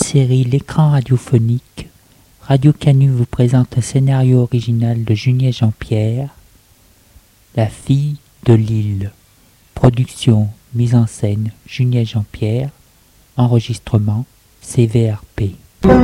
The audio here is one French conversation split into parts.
série L'écran radiophonique, Radio Canu vous présente un scénario original de Junier Jean-Pierre, La fille de l'île. Production, mise en scène, Junier Jean-Pierre. Enregistrement, CVRP.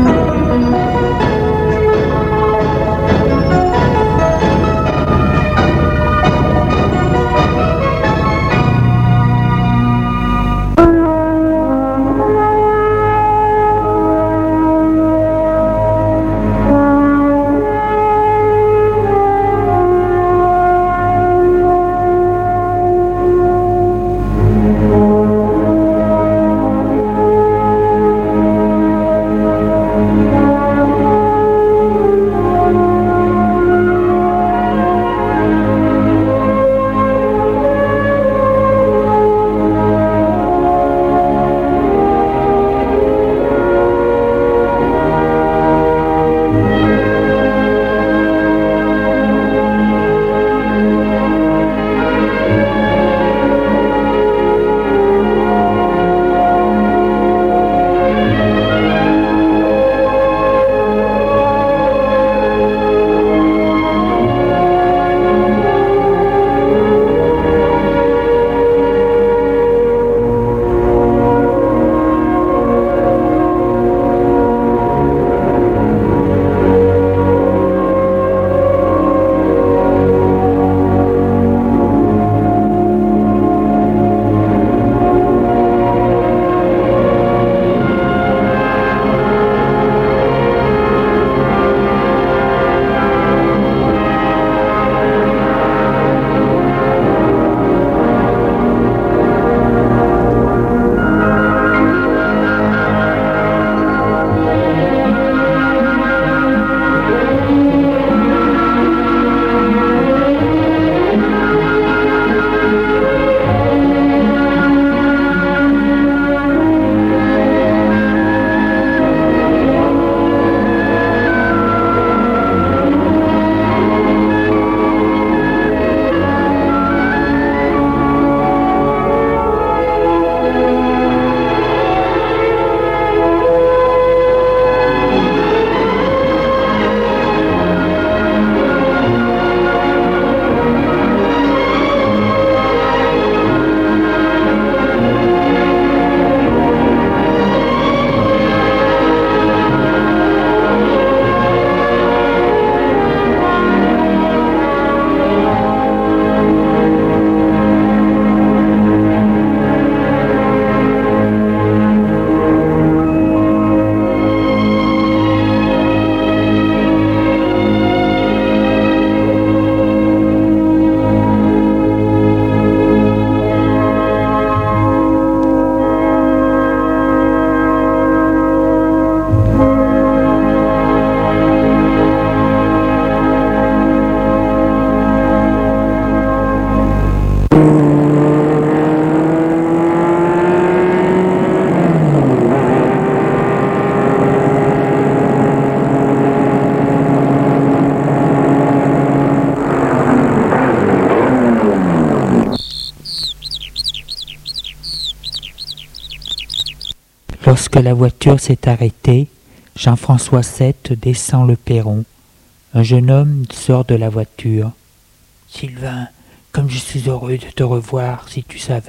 Lorsque la voiture s'est arrêtée, Jean-François VII descend le perron. Un jeune homme sort de la voiture. « Sylvain, comme je suis heureux de te revoir, si tu savais. »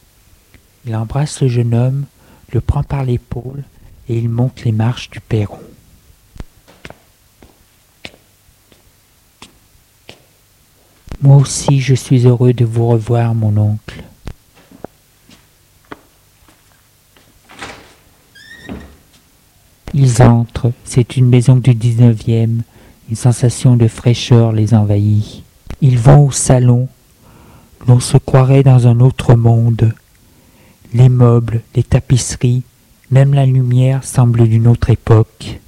Il embrasse le jeune homme, le prend par l'épaule et il monte les marches du perron. « Moi aussi, je suis heureux de vous revoir, mon oncle. » Ils entrent, c'est une maison du 19e, une sensation de fraîcheur les envahit. Ils vont au salon, l'on se croirait dans un autre monde. Les meubles, les tapisseries, même la lumière semblent d'une autre époque.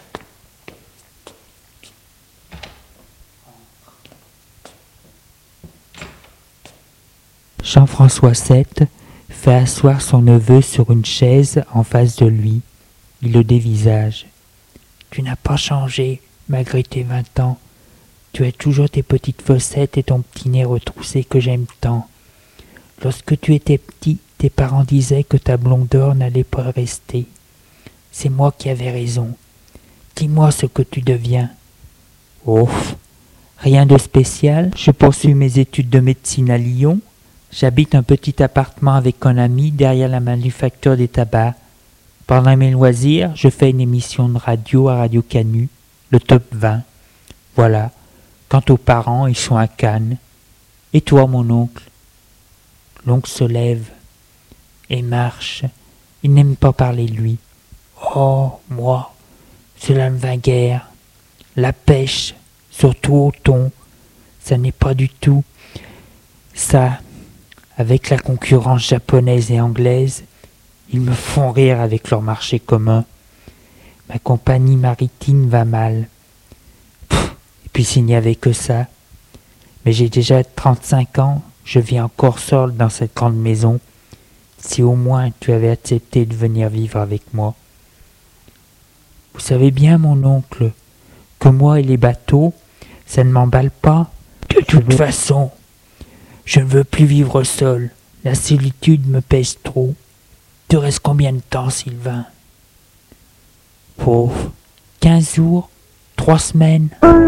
Jean-François VII fait asseoir son neveu sur une chaise en face de lui. Il le dévisage. « Tu n'as pas changé, malgré tes 20 ans. Tu as toujours tes petites fossettes et ton petit nez retroussé que j'aime tant. Lorsque tu étais petit, tes parents disaient que ta blondeur n'allait pas rester. c'est moi qui avais raison. Dis-moi ce que tu deviens. Oh, rien de spécial. Je poursuis mes études de médecine à Lyon. J'habite un petit appartement avec un ami derrière la manufacture des tabacs. Pendant mes loisirs, je fais une émission de radio à Radio Canu, le Top 20. Voilà. Quant aux parents, ils sont à Cannes. Et toi, mon oncle? L'oncle se lève et marche. Il n'aime pas parler de lui. Oh, moi, cela ne va guère. La pêche, surtout au thon, ça n'est pas du tout. Ça, avec la concurrence japonaise et anglaise, ils me font rire avec leur marché commun. Ma compagnie maritime va mal. Et puis s'il n'y avait que ça. Mais j'ai déjà 35 ans, je vis encore seul dans cette grande maison. Si au moins tu avais accepté de venir vivre avec moi. Vous savez bien, mon oncle, que moi et les bateaux, ça ne m'emballe pas. De toute façon, je ne veux plus vivre seul. La solitude me pèse trop. Tu restes combien de temps, Sylvain? Pauvre, 15 jours, 3 semaines.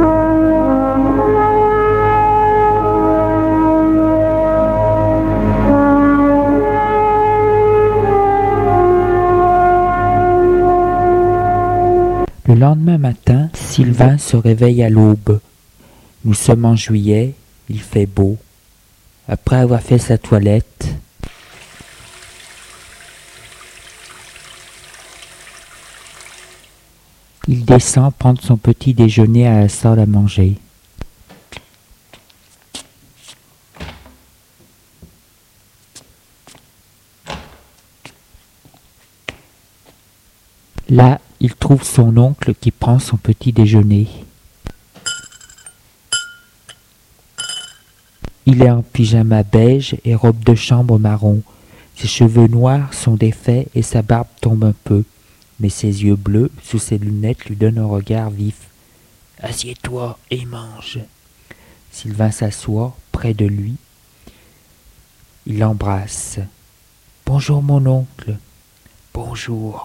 Le lendemain matin, Sylvain se réveille à l'aube. Nous sommes en juillet, il fait beau. Après avoir fait sa toilette, il descend prendre son petit déjeuner à la salle à manger. Là, il trouve son oncle qui prend son petit déjeuner. Il est en pyjama beige et robe de chambre marron. Ses cheveux noirs sont défaits et sa barbe tombe un peu. Mais ses yeux bleus, sous ses lunettes, lui donnent un regard vif. « Assieds-toi et mange !» Sylvain s'assoit près de lui. Il l'embrasse. « Bonjour mon oncle. »« Bonjour. »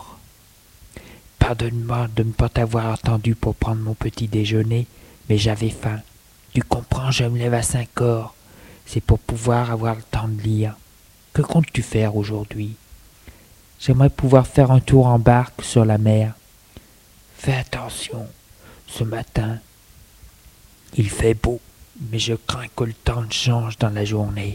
Pardonne-moi de ne pas t'avoir attendu pour prendre mon petit déjeuner, mais j'avais faim. Tu comprends, je me lève à 5 heures. C'est pour pouvoir avoir le temps de lire. Que comptes-tu faire aujourd'hui? J'aimerais pouvoir faire un tour en barque sur la mer. Fais attention, ce matin, il fait beau, mais je crains que le temps change dans la journée.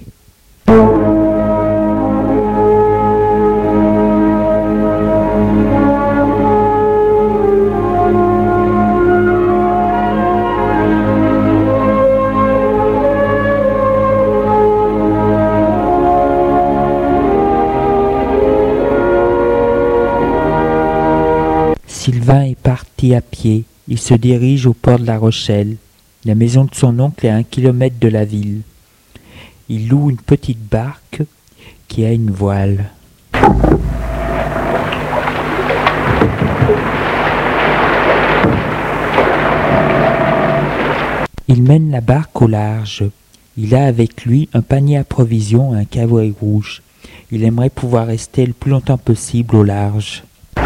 Sylvain est parti à pied. Il se dirige au port de La Rochelle. La maison de son oncle est à 1 kilomètre de la ville. Il loue une petite barque qui a une voile. Il mène la barque au large. Il a avec lui un panier à provisions et un caouet rouge. Il aimerait pouvoir rester le plus longtemps possible au large.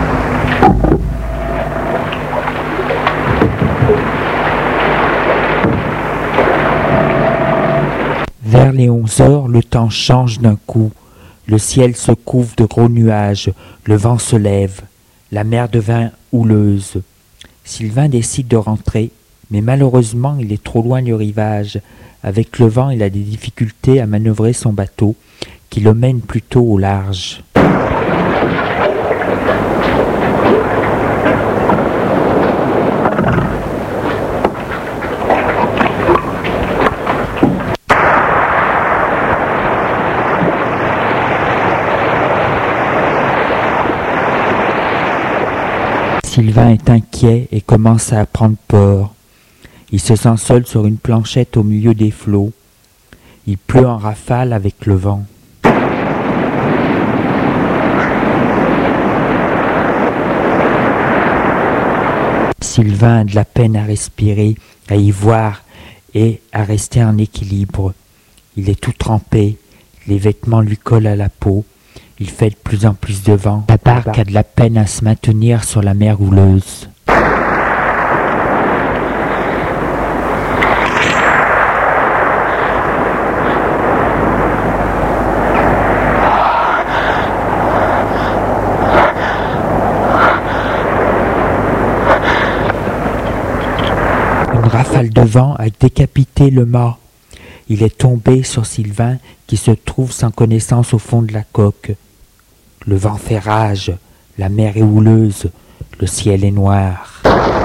Vers les 11 heures, le temps change d'un coup. Le ciel se couvre de gros nuages, le vent se lève, la mer devint houleuse. Sylvain décide de rentrer, mais malheureusement il est trop loin du rivage. Avec le vent, il a des difficultés à manœuvrer son bateau, qui le mène plutôt au large. Sylvain est inquiet et commence à prendre peur. Il se sent seul sur une planchette au milieu des flots. Il pleut en rafale avec le vent. Sylvain a de la peine à respirer, à y voir et à rester en équilibre. Il est tout trempé, les vêtements lui collent à la peau. Il fait de plus en plus de vent. La barque a de la peine à se maintenir sur la mer houleuse. Une rafale de vent a décapité le mât. Il est tombé sur Sylvain qui se trouve sans connaissance au fond de la coque. Le vent fait rage, la mer est houleuse, le ciel est noir.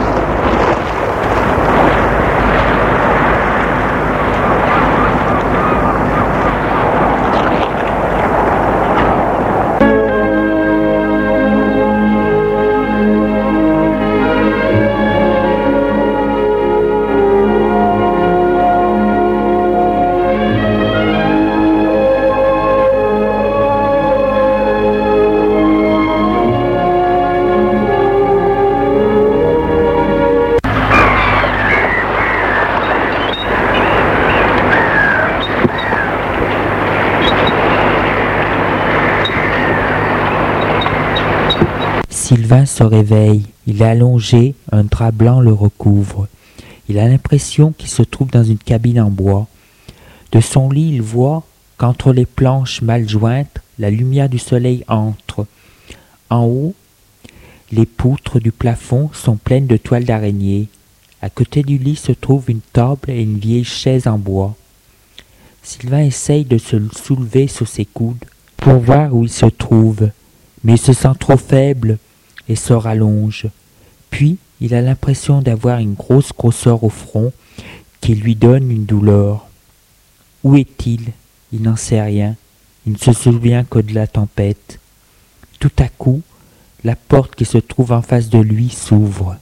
Sylvain se réveille, il est allongé, un drap blanc le recouvre. Il a l'impression qu'il se trouve dans une cabine en bois. De son lit, il voit qu'entre les planches mal jointes, la lumière du soleil entre. En haut, les poutres du plafond sont pleines de toiles d'araignée. À côté du lit se trouve une table et une vieille chaise en bois. Sylvain essaye de se soulever sur ses coudes pour voir où il se trouve, mais il se sent trop faible et se rallonge. Puis, il a l'impression d'avoir une grosse grosseur au front qui lui donne une douleur. Où est-il? Il n'en sait rien. Il ne se souvient que de la tempête. Tout à coup, la porte qui se trouve en face de lui s'ouvre.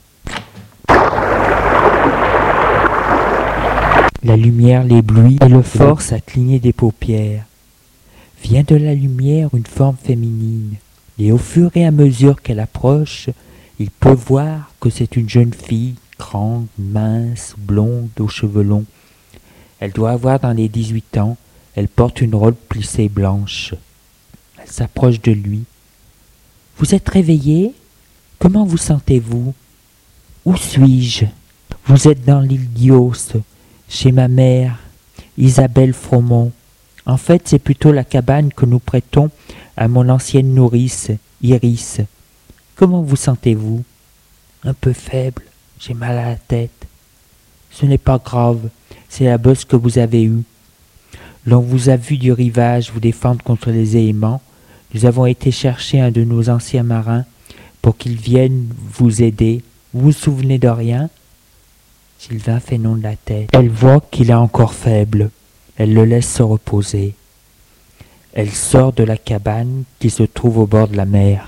La lumière l'éblouit et le force à cligner des paupières. Vient de la lumière une forme féminine. Et au fur et à mesure qu'elle approche, il peut voir que c'est une jeune fille, grande, mince, blonde, aux cheveux longs. Elle doit avoir dans les 18 ans, elle porte une robe plissée blanche. Elle s'approche de lui. « Vous êtes réveillé? Comment vous sentez-vous? Où suis-je? Vous êtes dans l'île d'Ios, chez ma mère, Isabelle Fromont. En fait, c'est plutôt la cabane que nous prêtons à mon ancienne nourrice, Iris. Comment vous sentez-vous? Un peu faible, j'ai mal à la tête. Ce n'est pas grave, c'est la bosse que vous avez eue. L'on vous a vu du rivage vous défendre contre les éléments. Nous avons été chercher un de nos anciens marins pour qu'il vienne vous aider. Vous vous souvenez de rien? Sylvain fait non de la tête. Elle voit qu'il est encore faible. Elle le laisse se reposer. Elle sort de la cabane qui se trouve au bord de la mer.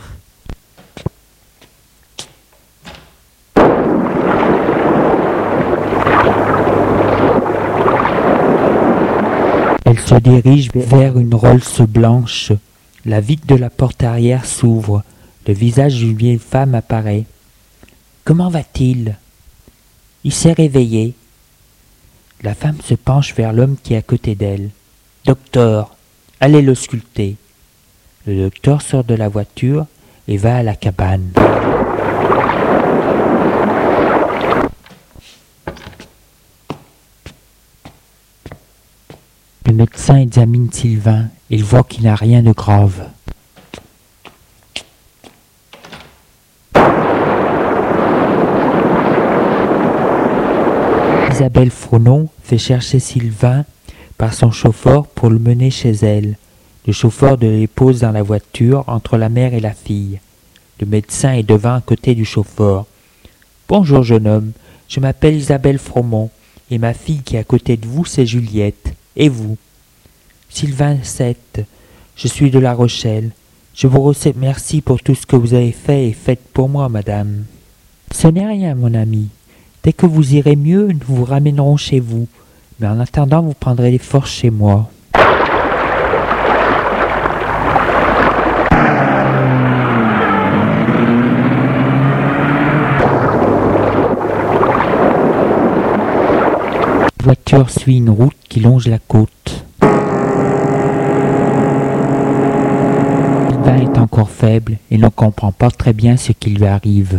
Elle se dirige vers une Rolls blanche. La vitre de la porte arrière s'ouvre. Le visage d'une vieille femme apparaît. « Comment va-t-il » ? Il s'est réveillé. La femme se penche vers l'homme qui est à côté d'elle. « Docteur, allez l'ausculter. » Le docteur sort de la voiture et va à la cabane. Le médecin examine Sylvain. Il voit qu'il n'a rien de grave. Isabelle Fromont fait chercher Sylvain par son chauffeur pour le mener chez elle. Le chauffeur le dépose dans la voiture entre la mère et la fille. Le médecin est devant à côté du chauffeur. « Bonjour jeune homme, je m'appelle Isabelle Fromont et ma fille qui est à côté de vous c'est Juliette. Et vous ?»« Sylvain VII, je suis de La Rochelle. Je vous remercie pour tout ce que vous avez fait et faites pour moi, madame. »« Ce n'est rien, mon ami. Dès que vous irez mieux, nous vous ramènerons chez vous. Mais en attendant, vous prendrez les forces chez moi. » La voiture suit une route qui longe la côte. Sylvain est encore faible et ne comprend pas très bien ce qui lui arrive.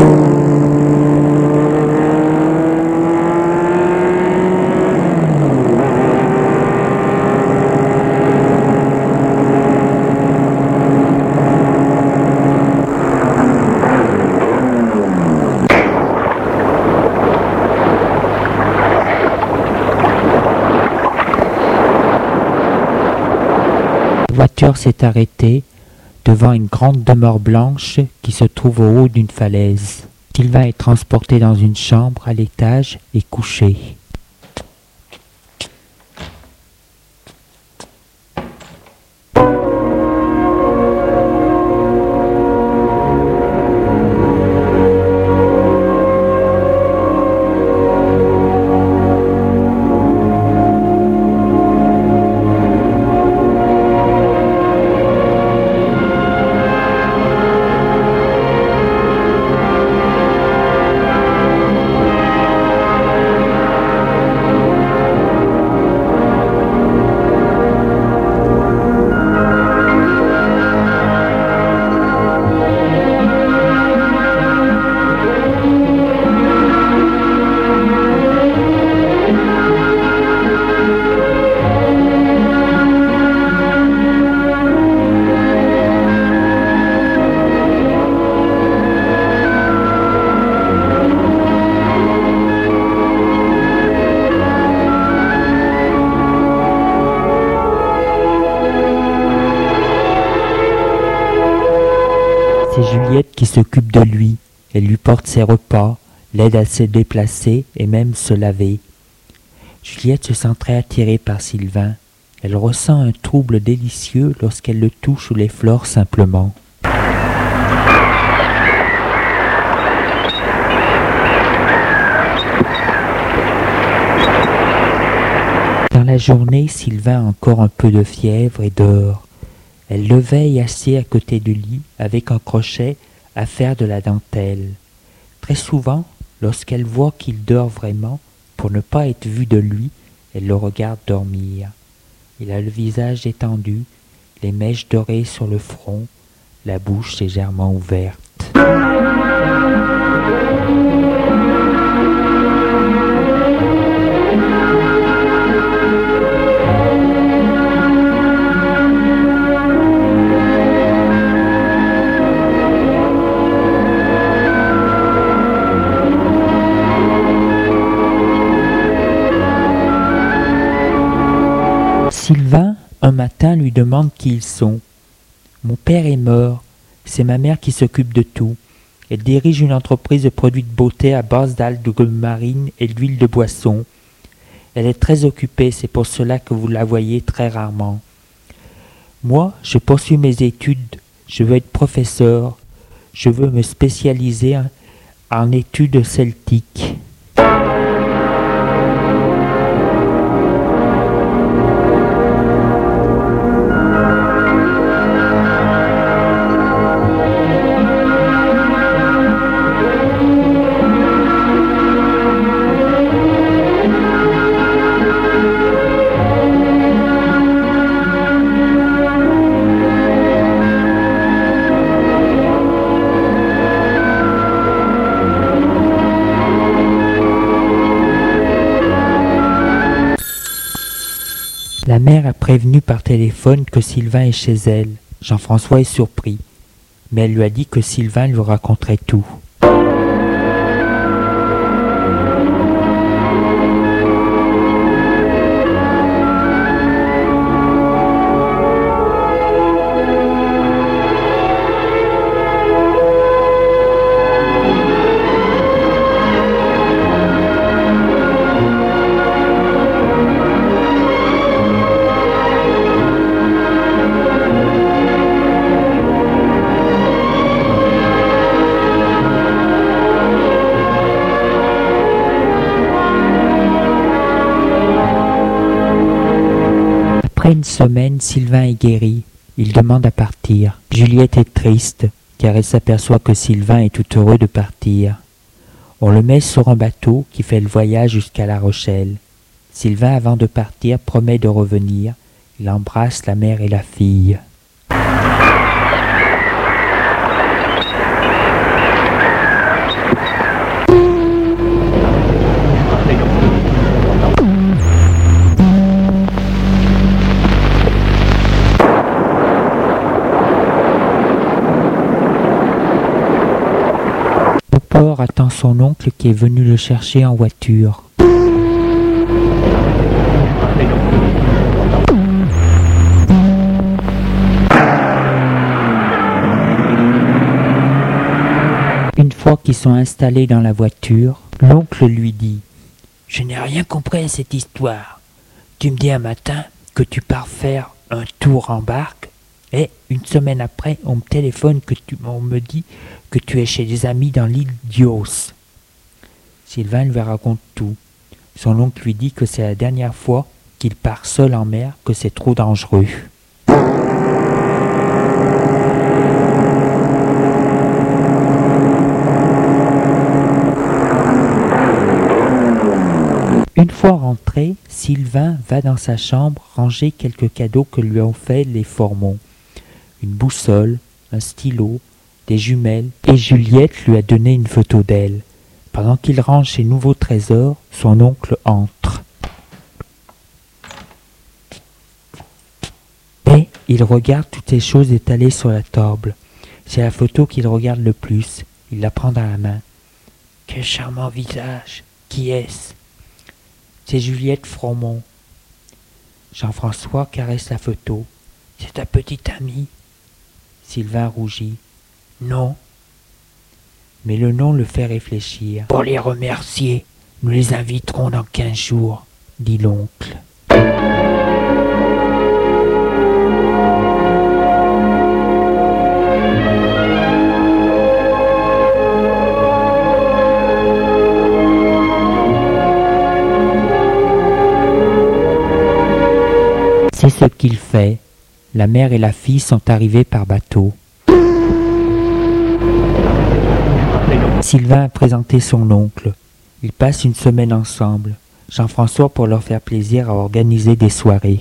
La voiture s'est arrêtée devant une grande demeure blanche qui se trouve au haut d'une falaise. Sylvain est transporté dans une chambre à l'étage et couché. C'est Juliette qui s'occupe de lui. Elle lui porte ses repas, l'aide à se déplacer et même se laver. Juliette se sent très attirée par Sylvain. Elle ressent un trouble délicieux lorsqu'elle le touche ou l'effleure simplement. Dans la journée, Sylvain a encore un peu de fièvre et dort. Elle le veille assis à côté du lit avec un crochet à faire de la dentelle. Très souvent, lorsqu'elle voit qu'il dort vraiment, pour ne pas être vue de lui, elle le regarde dormir. Il a le visage étendu, les mèches dorées sur le front, la bouche légèrement ouverte. Sylvain, un matin, lui demande qui ils sont. « Mon père est mort. C'est ma mère qui s'occupe de tout. Elle dirige une entreprise de produits de beauté à base d'algues marines et d'huile de boisson. Elle est très occupée, c'est pour cela que vous la voyez très rarement. Moi, je poursuis mes études. Je veux être professeur. Je veux me spécialiser en études celtiques. » La mère a prévenu par téléphone que Sylvain est chez elle. Jean-François est surpris, mais elle lui a dit que Sylvain lui raconterait tout. Après une semaine, Sylvain est guéri. Il demande à partir. Juliette est triste, car elle s'aperçoit que Sylvain est tout heureux de partir. On le met sur un bateau qui fait le voyage jusqu'à La Rochelle. Sylvain, avant de partir, promet de revenir. Il embrasse la mère et la fille. Victor attend son oncle qui est venu le chercher en voiture. Une fois qu'ils sont installés dans la voiture, l'oncle lui dit « Je n'ai rien compris à cette histoire. Tu me dis un matin que tu pars faire un tour en barque et une semaine après, on me téléphone on me dit que tu es chez des amis dans l'île d'Ios. » Sylvain lui raconte tout. Son oncle lui dit que c'est la dernière fois qu'il part seul en mer, que c'est trop dangereux. Une fois rentré, Sylvain va dans sa chambre ranger quelques cadeaux que lui ont fait les Formons. Une boussole, un stylo, des jumelles, et Juliette lui a donné une photo d'elle. Pendant qu'il range ses nouveaux trésors, son oncle entre. Et il regarde toutes ces choses étalées sur la table. C'est la photo qu'il regarde le plus. Il la prend dans la main. Quel charmant visage! Qui est-ce? C'est Juliette Fromont. Jean-François caresse la photo. C'est ta petite amie. Sylvain rougit. Non. Mais le nom le fait réfléchir. Pour les remercier, nous les inviterons dans 15 jours, dit l'oncle. C'est ce qu'il fait. La mère et la fille sont arrivés par bateau. Sylvain a présenté son oncle. Ils passent une semaine ensemble. Jean-François, pour leur faire plaisir, a organisé des soirées.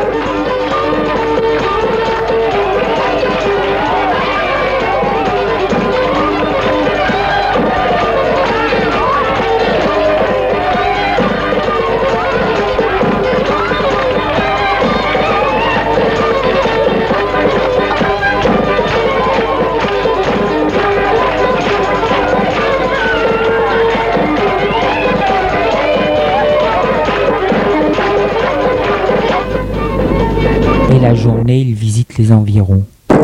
Et la journée, ils visitent les environs.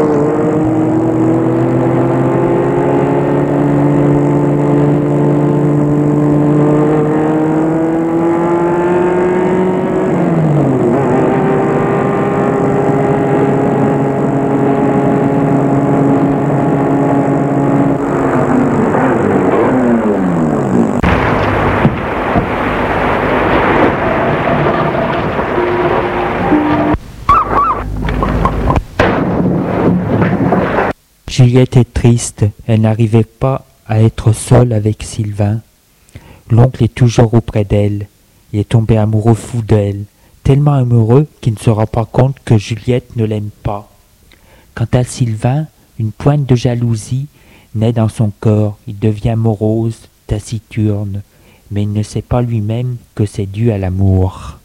Juliette est triste, elle n'arrivait pas à être seule avec Sylvain. L'oncle est toujours auprès d'elle, il est tombé amoureux fou d'elle, tellement amoureux qu'il ne se rend pas compte que Juliette ne l'aime pas. Quant à Sylvain, une pointe de jalousie naît dans son corps, il devient morose, taciturne, mais il ne sait pas lui-même que c'est dû à l'amour.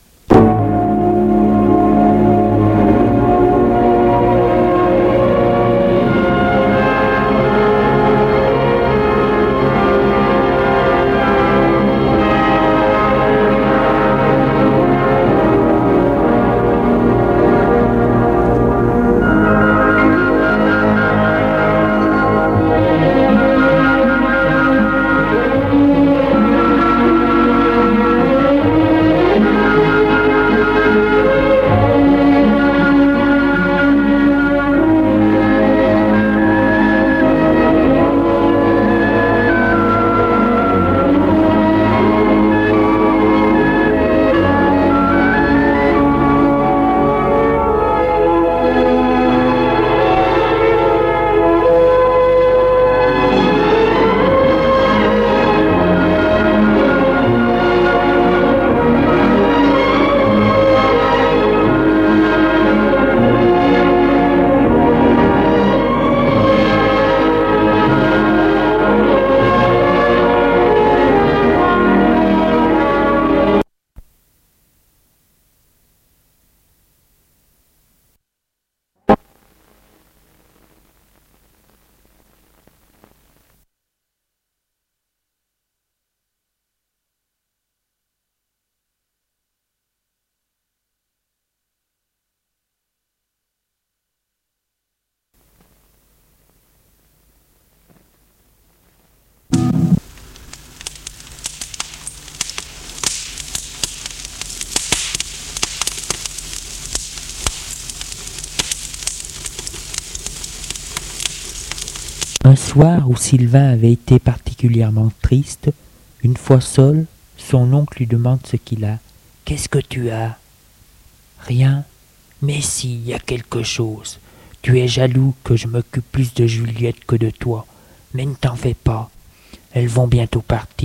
soir où Sylvain avait été particulièrement triste, une fois seul, son oncle lui demande ce qu'il a. « Qu'est-ce que tu as ?»« Rien. Mais si, il y a quelque chose. Tu es jaloux que je m'occupe plus de Juliette que de toi. Mais ne t'en fais pas. Elles vont bientôt partir. »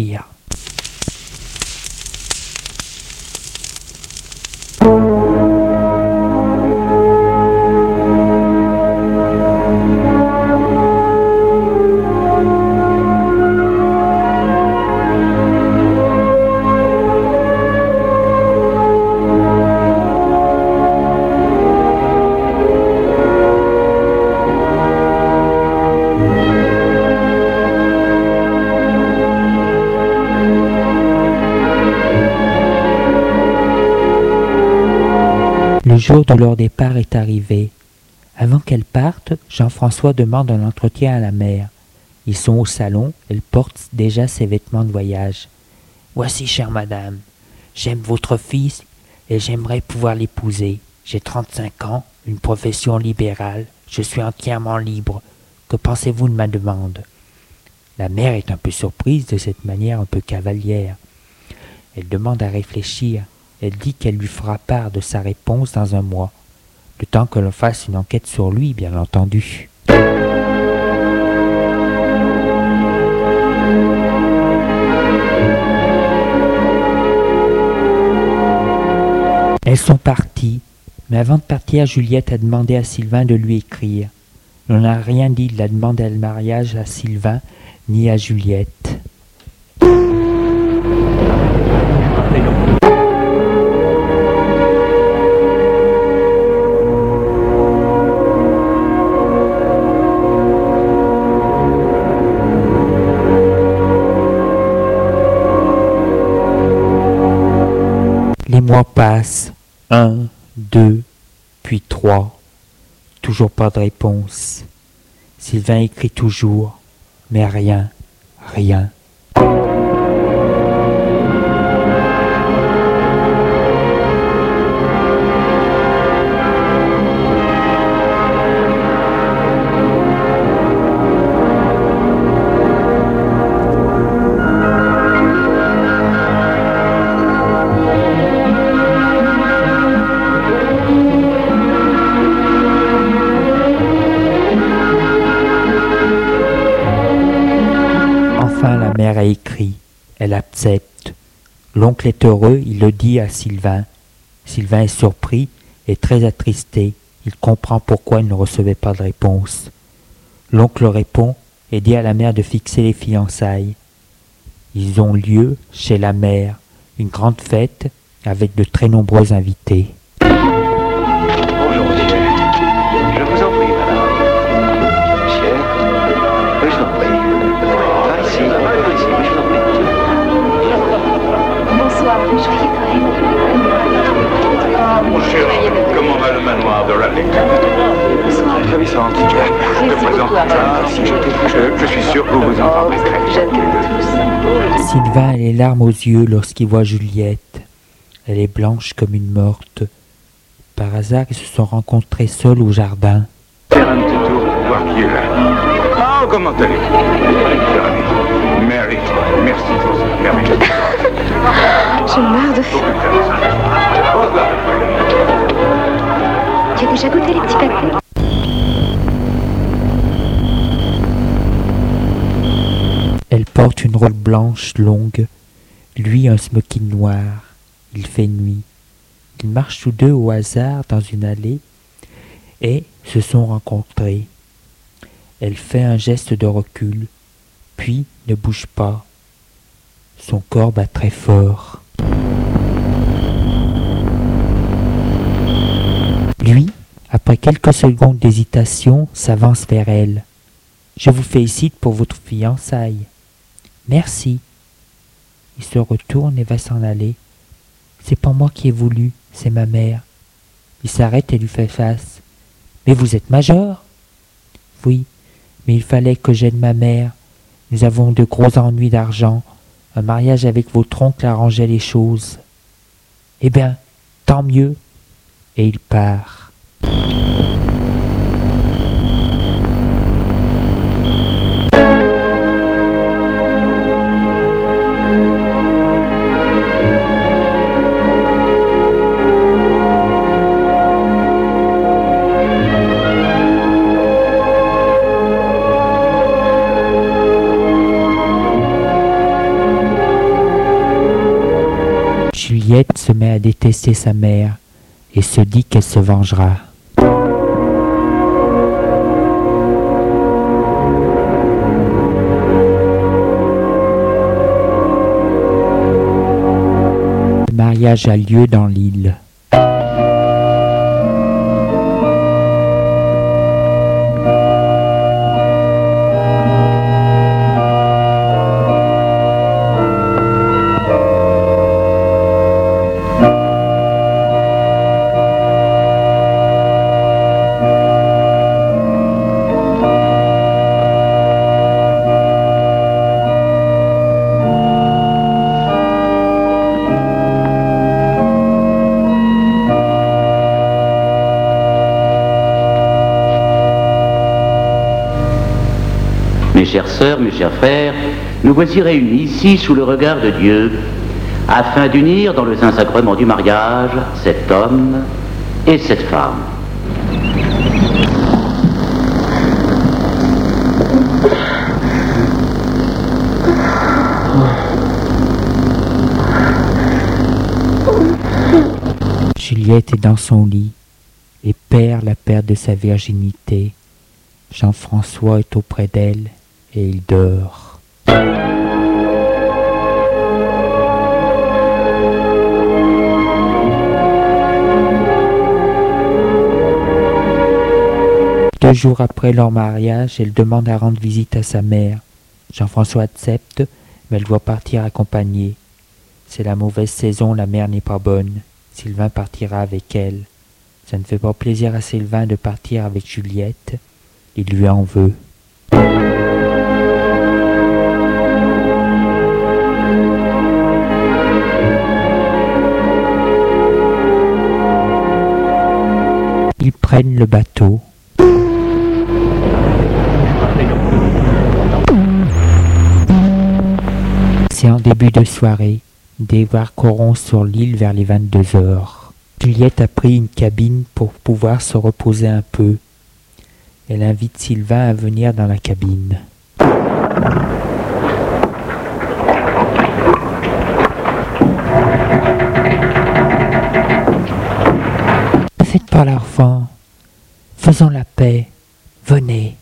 Le jour de leur départ est arrivé. Avant qu'elle parte, Jean-François demande un entretien à la mère. Ils sont au salon, elle porte déjà ses vêtements de voyage. « Voici, chère madame, j'aime votre fils et j'aimerais pouvoir l'épouser. J'ai 35 ans, une profession libérale, je suis entièrement libre. Que pensez-vous de ma demande ?» La mère est un peu surprise de cette manière un peu cavalière. Elle demande à réfléchir. Elle dit qu'elle lui fera part de sa réponse dans un mois, le temps que l'on fasse une enquête sur lui, bien entendu. Elles sont parties, mais avant de partir, Juliette a demandé à Sylvain de lui écrire. On n'a rien dit de la demande de mariage à Sylvain ni à Juliette. Les mois passent, 1, 2, puis 3. Toujours pas de réponse. Sylvain écrit toujours, mais rien, rien. La mère a écrit, elle accepte. L'oncle est heureux, il le dit à Sylvain. Sylvain est surpris et très attristé. Il comprend pourquoi il ne recevait pas de réponse. L'oncle répond et dit à la mère de fixer les fiançailles. Ils ont lieu chez la mère, une grande fête avec de très nombreux invités. Bonjour, monsieur. Je vous en prie, madame. Monsieur, je vous en prie. Par ici, je vous en prie. Bonsoir, joyeux Noël. Ah, mon chéri, comment va le manoir de Raleigh? Ravissante. Je te présente ça, si je suis sûr que vous vous entendrez très bien. Sylvain a les larmes aux yeux lorsqu'il voit Juliette. Elle est blanche comme une morte. Par hasard, ils se sont rencontrés seuls au jardin. Faire un petit tour pour voir qui est là. Ah, comment allez-vous? Mary, merci pour ça. Mary. Je meurs de faim. Tu as déjà goûté les petits paquets? Elle porte une robe blanche longue, lui un smoking noir. Il fait nuit. Ils marchent tous deux au hasard dans une allée et se sont rencontrés. Elle fait un geste de recul, puis ne bouge pas. Son corps bat très fort. Lui, après quelques secondes d'hésitation, s'avance vers elle. « Je vous félicite pour votre fiançailles. »« Merci. » Il se retourne et va s'en aller. « C'est pas moi qui ai voulu, c'est ma mère. » Il s'arrête et lui fait face. « Mais vous êtes major ?»« Oui, mais il fallait que j'aide ma mère. Nous avons de gros ennuis d'argent. Un mariage avec votre oncle arrangeait les choses. »« Eh bien, tant mieux. » Et il part. Juliette se met à détester sa mère et se dit qu'elle se vengera. Le mariage a lieu dans l'île. Mes chères sœurs, mes chers frères, nous voici réunis ici sous le regard de Dieu, afin d'unir dans le Saint-Sacrement du mariage cet homme et cette femme. Juliette est dans son lit et perd la perte de sa virginité. Jean-François est auprès d'elle et il dort. Deux jours après leur mariage, elle demande à rendre visite à sa mère. Jean-François accepte, mais elle doit partir accompagnée. C'est la mauvaise saison, la mer n'est pas bonne. Sylvain partira avec elle. Ça ne fait pas plaisir à Sylvain de partir avec Juliette. Il lui en veut. Ils prennent le bateau. C'est en début de soirée. Des débarqueront sur l'île vers les 22 heures. Juliette a pris une cabine pour pouvoir se reposer un peu. Elle invite Sylvain à venir dans la cabine. Ne faites pas l'enfant. Faisons la paix. Venez.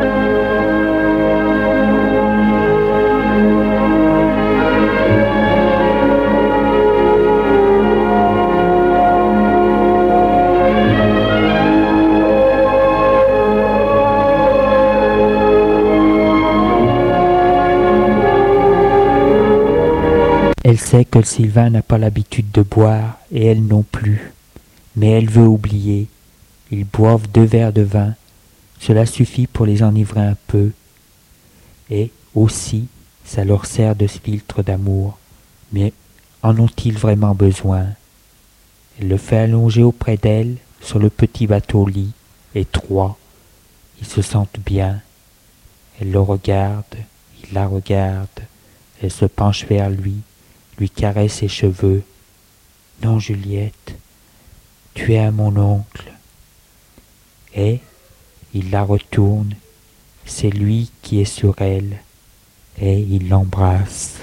Elle sait que Sylvain n'a pas l'habitude de boire, et elle non plus. Mais elle veut oublier. Ils boivent 2 verres de vin. Cela suffit pour les enivrer un peu. Et aussi, ça leur sert de filtre d'amour. Mais en ont-ils vraiment besoin? Elle le fait allonger auprès d'elle, sur le petit bateau-lit, étroit. Ils se sentent bien. Elle le regarde, il la regarde. Elle se penche vers lui caresse ses cheveux. Non, Juliette, tu es à mon oncle. Et il la retourne, c'est lui qui est sur elle, et il l'embrasse.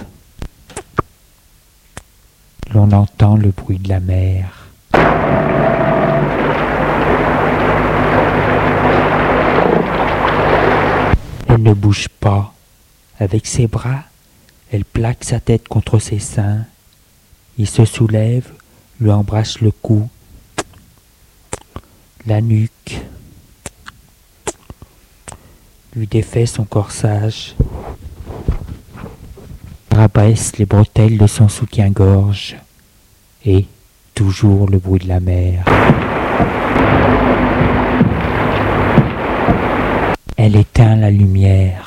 L'on entend le bruit de la mer. Elle ne bouge pas. Avec ses bras, elle plaque sa tête contre ses seins. Il se soulève, lui embrasse le cou, la nuque, lui défait son corsage, rabaisse les bretelles de son soutien-gorge, et toujours le bruit de la mer. Elle éteint la lumière.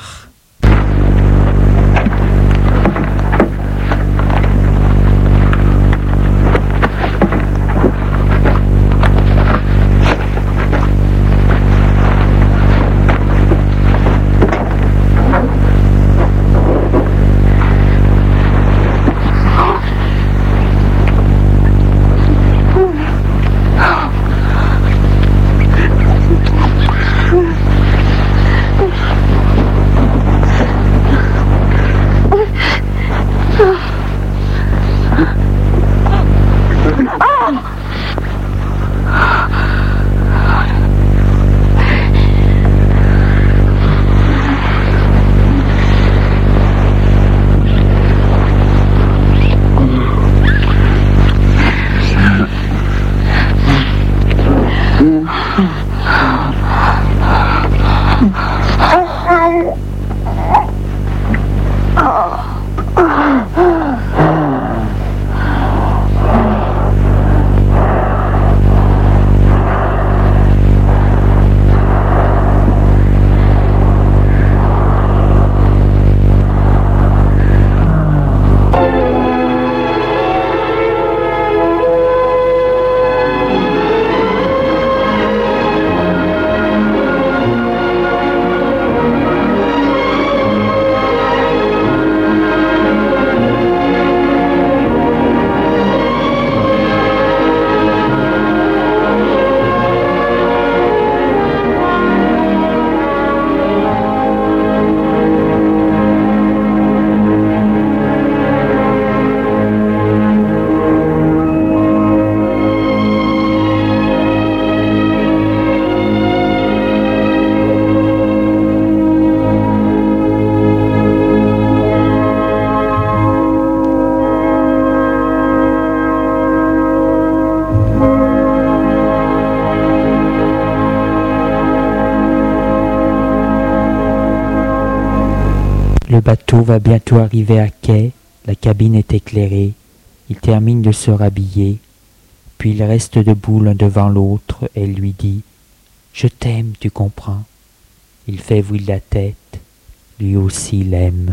bateau va bientôt arriver à quai, la cabine est éclairée, il termine de se rhabiller, puis il reste debout l'un devant l'autre, elle lui dit « Je t'aime, tu comprends ?» Il fait oui de la tête, lui aussi l'aime.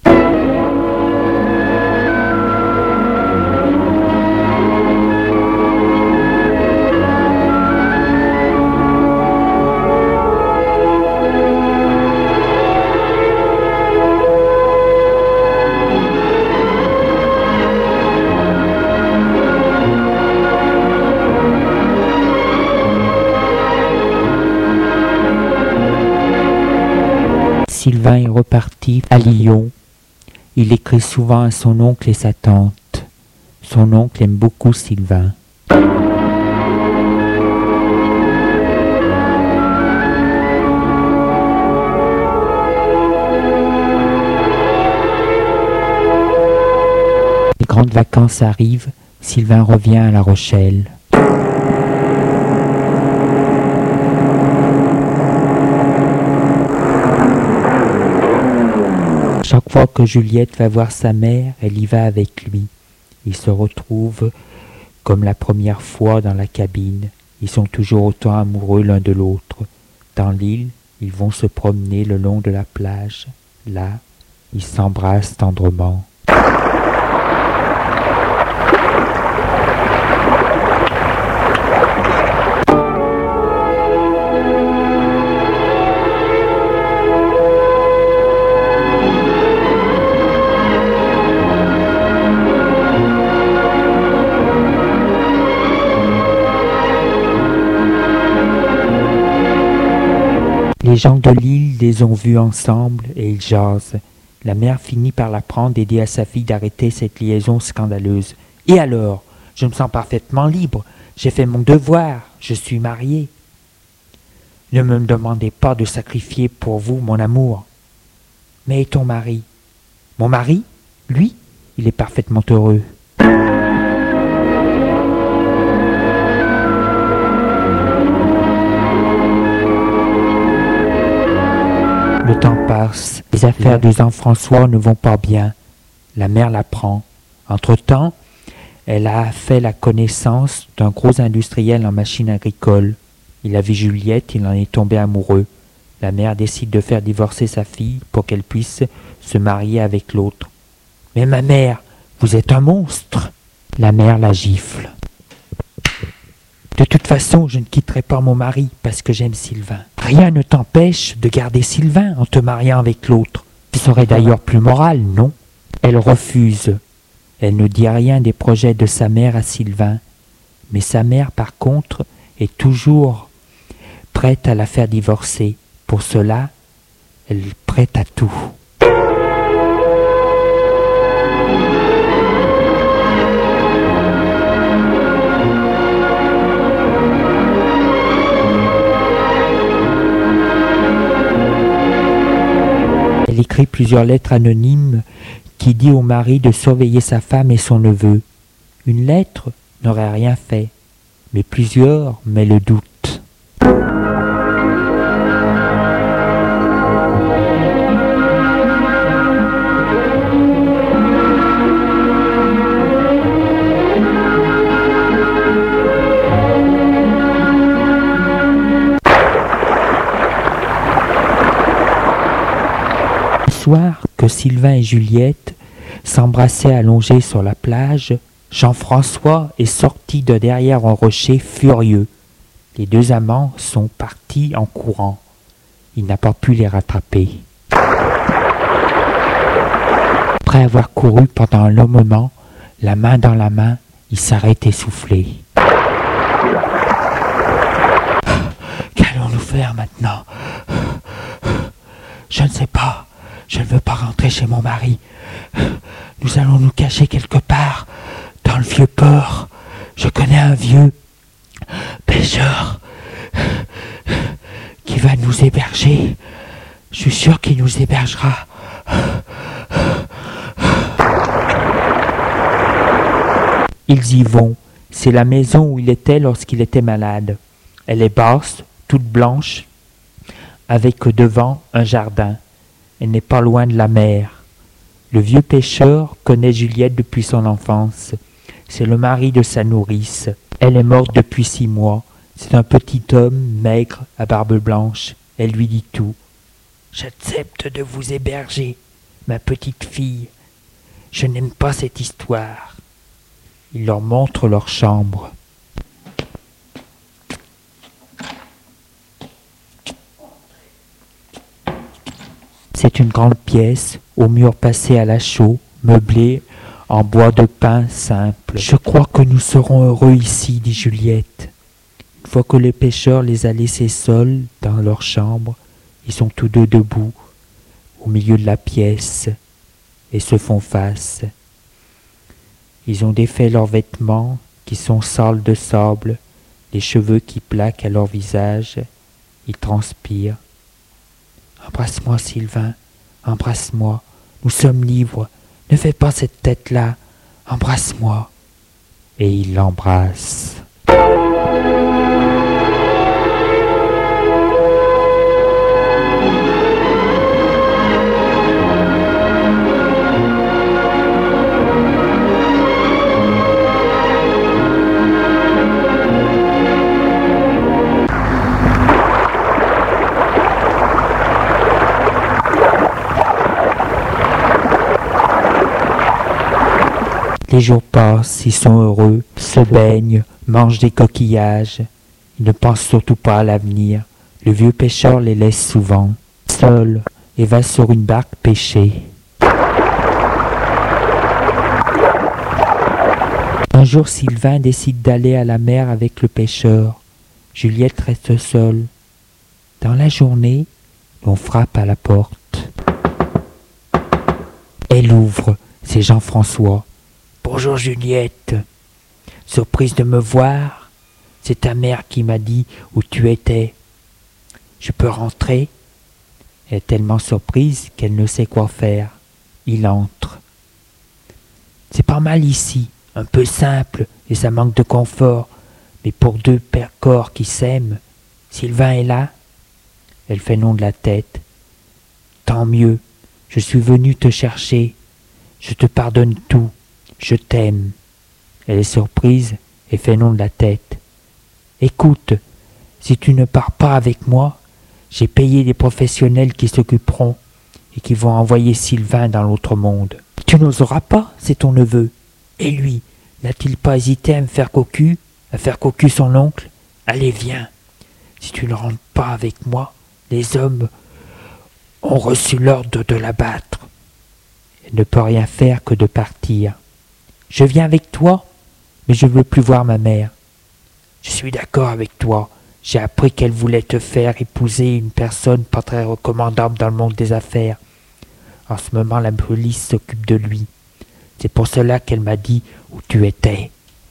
Sylvain est reparti à Lyon. Il écrit souvent à son oncle et sa tante. Son oncle aime beaucoup Sylvain. Les grandes vacances arrivent, Sylvain revient à La Rochelle. Chaque fois que Juliette va voir sa mère, elle y va avec lui. Ils se retrouvent comme la première fois dans la cabine. Ils sont toujours autant amoureux l'un de l'autre. Dans l'île, ils vont se promener le long de la plage. Là, ils s'embrassent tendrement. Les gens de l'île les ont vus ensemble et ils jasent. La mère finit par l'apprendre d'aider à sa fille d'arrêter cette liaison scandaleuse. Et alors, je me sens parfaitement libre. J'ai fait mon devoir. Je suis mariée. Ne me demandez pas de sacrifier pour vous mon amour. Mais et ton mari? Mon mari, lui, il est parfaitement heureux. Le temps passe, les affaires de Jean-François ne vont pas bien. La mère l'apprend. Entre-temps, elle a fait la connaissance d'un gros industriel en machines agricoles. Il a vu Juliette, il en est tombé amoureux. La mère décide de faire divorcer sa fille pour qu'elle puisse se marier avec l'autre. « Mais ma mère, vous êtes un monstre !» La mère la gifle. « De toute façon, je ne quitterai pas mon mari parce que j'aime Sylvain. Rien ne t'empêche de garder Sylvain en te mariant avec l'autre. Ce serait d'ailleurs plus moral, non ?» Elle refuse. Elle ne dit rien des projets de sa mère à Sylvain. Mais sa mère, par contre, est toujours prête à la faire divorcer. Pour cela, elle est prête à tout. Elle écrit plusieurs lettres anonymes qui dit au mari de surveiller sa femme et son neveu. Une lettre n'aurait rien fait, mais plusieurs met le doute. Soir que Sylvain et Juliette s'embrassaient allongés sur la plage, Jean-François est sorti de derrière un rocher furieux. Les deux amants sont partis en courant. Il n'a pas pu les rattraper. Après avoir couru pendant un long moment, la main dans la main, il s'arrête essoufflé. Qu'allons-nous faire maintenant? Je ne sais pas. Je ne veux pas rentrer chez mon mari. Nous allons nous cacher quelque part, dans le vieux port. Je connais un vieux pêcheur qui va nous héberger. Je suis sûr qu'il nous hébergera. Ils y vont. C'est la maison où il était lorsqu'il était malade. Elle est basse, toute blanche, avec devant un jardin. Elle n'est pas loin de la mer. Le vieux pêcheur connaît Juliette depuis son enfance. C'est le mari de sa nourrice. Elle est morte depuis 6 mois. C'est un petit homme, maigre, à barbe blanche. Elle lui dit tout. « J'accepte de vous héberger, ma petite fille. Je n'aime pas cette histoire. » Il leur montre leur chambre. C'est une grande pièce, aux murs passés à la chaux, meublée en bois de pin simple. « Je crois que nous serons heureux ici, dit Juliette. » Une fois que le pêcheur les a laissés seuls dans leur chambre, ils sont tous deux debout, au milieu de la pièce, et se font face. Ils ont défait leurs vêtements, qui sont sales de sable, les cheveux qui plaquent à leur visage. Ils transpirent. « Embrasse-moi, Sylvain, embrasse-moi, nous sommes libres, ne fais pas cette tête-là, embrasse-moi. » Et il l'embrasse. Les jours passent, ils sont heureux, se baignent, mangent des coquillages. Ils ne pensent surtout pas à l'avenir. Le vieux pêcheur les laisse souvent, seuls, et va sur une barque pêcher. Un jour, Sylvain décide d'aller à la mer avec le pêcheur. Juliette reste seule. Dans la journée, on frappe à la porte. Elle ouvre, c'est Jean-François. « Bonjour Juliette, surprise de me voir, c'est ta mère qui m'a dit où tu étais. Je peux rentrer ?» Elle est tellement surprise qu'elle ne sait quoi faire. Il entre. « C'est pas mal ici, un peu simple et ça manque de confort, mais pour 2 corps qui s'aiment, Sylvain est là ?» Elle fait non de la tête. « Tant mieux, je suis venu te chercher, je te pardonne tout. Je t'aime. » Elle est surprise et fait non de la tête. « Écoute, si tu ne pars pas avec moi, j'ai payé des professionnels qui s'occuperont et qui vont envoyer Sylvain dans l'autre monde. Tu n'oseras pas, c'est ton neveu. Et lui, n'a-t-il pas hésité à me faire cocu, à faire cocu son oncle? Allez, viens. Si tu ne rentres pas avec moi, les hommes ont reçu l'ordre de l'abattre. » Elle ne peut rien faire que de partir. « Je viens avec toi, mais je ne veux plus voir ma mère. »« Je suis d'accord avec toi. J'ai appris qu'elle voulait te faire épouser une personne pas très recommandable dans le monde des affaires. En ce moment, la police s'occupe de lui. C'est pour cela qu'elle m'a dit où tu étais. »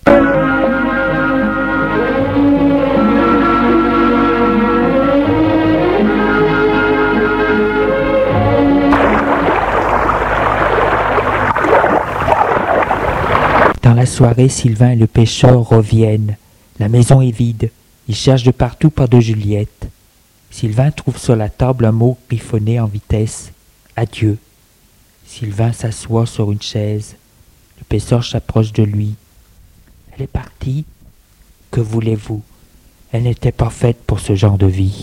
Dans la soirée, Sylvain et le pêcheur reviennent. La maison est vide. Ils cherchent de partout pas de Juliette. Sylvain trouve sur la table un mot griffonné en vitesse. « Adieu ». Sylvain s'assoit sur une chaise. Le pêcheur s'approche de lui. « Elle est partie. Que voulez-vous? Elle n'était pas faite pour ce genre de vie. »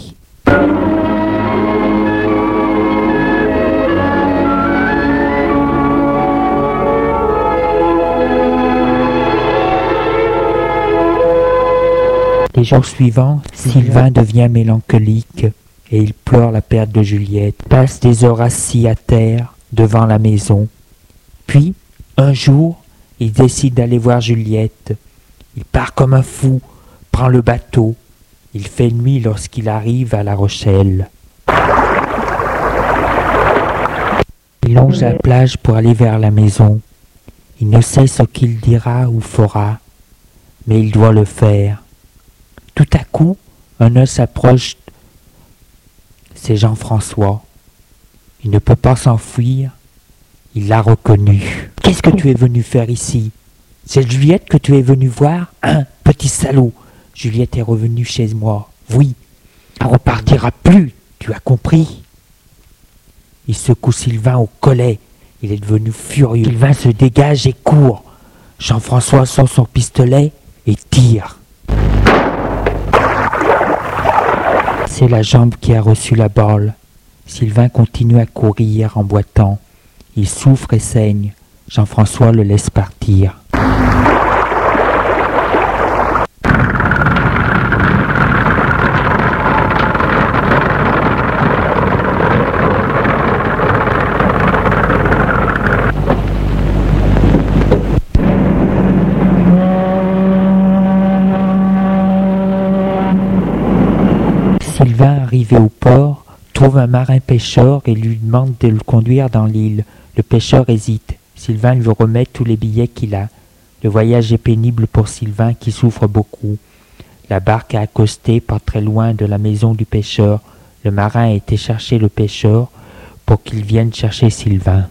Les jours suivants, Sylvain devient mélancolique et il pleure la perte de Juliette. Il passe des heures assis à terre devant la maison. Puis, un jour, il décide d'aller voir Juliette. Il part comme un fou, prend le bateau. Il fait nuit lorsqu'il arrive à La Rochelle. Il longe la plage pour aller vers la maison. Il ne sait ce qu'il dira ou fera, mais il doit le faire. Tout à coup, un homme s'approche. C'est Jean-François. Il ne peut pas s'enfuir. Il l'a reconnu. « Qu'est-ce que tu es venu faire ici? C'est Juliette que tu es venu voir? Hein, petit salaud! Juliette est revenue chez moi. Oui, elle repartira plus, tu as compris? » Il secoue Sylvain au collet. Il est devenu furieux. Sylvain se dégage et court. Jean-François sort son pistolet et tire. C'est la jambe qui a reçu la balle. Sylvain continue à courir en boitant. Il souffre et saigne. Jean-François le laisse partir. Sylvain, arrivé au port, trouve un marin pêcheur et lui demande de le conduire dans l'île. Le pêcheur hésite. Sylvain lui remet tous les billets qu'il a. Le voyage est pénible pour Sylvain qui souffre beaucoup. La barque a accosté pas très loin de la maison du pêcheur. Le marin a été chercher le pêcheur pour qu'il vienne chercher Sylvain.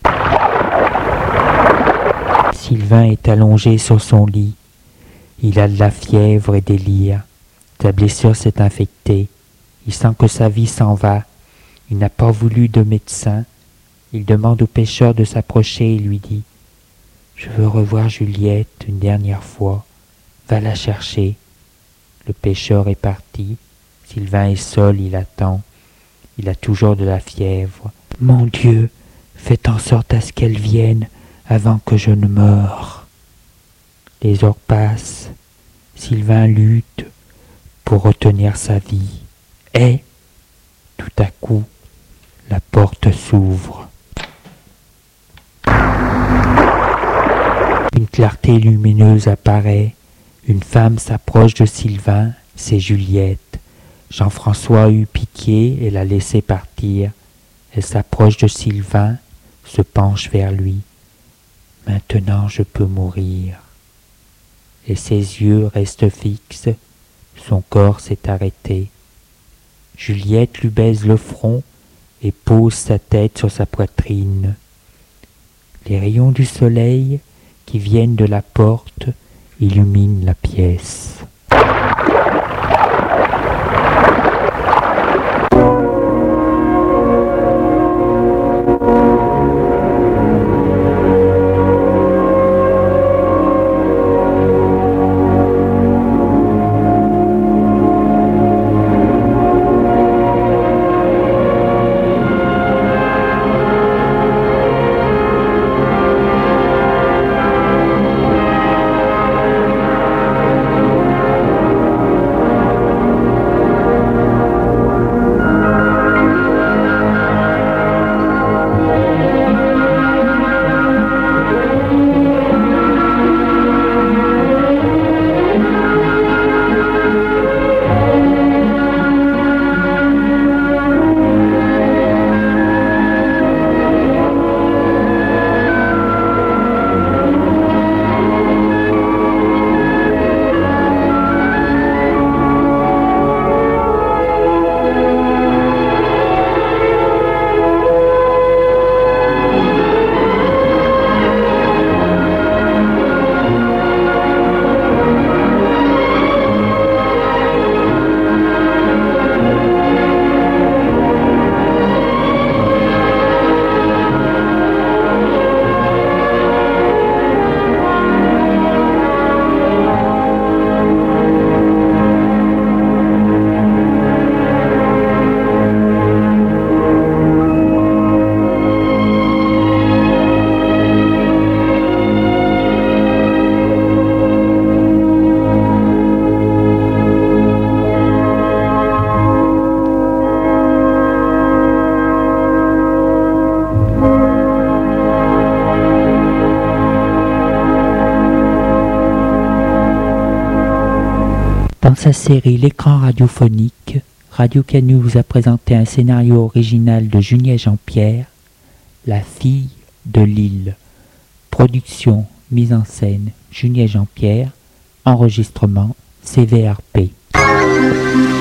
Sylvain est allongé sur son lit. Il a de la fièvre et des lyres. Sa blessure s'est infectée. Il sent que sa vie s'en va. Il n'a pas voulu de médecin. Il demande au pêcheur de s'approcher et lui dit « Je veux revoir Juliette une dernière fois. Va la chercher. » Le pêcheur est parti. Sylvain est seul, il attend. Il a toujours de la fièvre. « Mon Dieu, faites en sorte à ce qu'elle vienne avant que je ne meure. » Les heures passent. Sylvain lutte pour retenir sa vie. Et, tout à coup, la porte s'ouvre. Une clarté lumineuse apparaît. Une femme s'approche de Sylvain, c'est Juliette. Jean-François a eu pitié et l'a laissé partir. Elle s'approche de Sylvain, se penche vers lui. « Maintenant je peux mourir. » Et ses yeux restent fixes. Son corps s'est arrêté. Juliette lui baise le front et pose sa tête sur sa poitrine. Les rayons du soleil qui viennent de la porte illuminent la pièce. Dans sa série L'écran radiophonique, Radio Canu vous a présenté un scénario original de Junier Jean-Pierre, La fille de l'île. Production, mise en scène, Junier Jean-Pierre. Enregistrement, CVRP.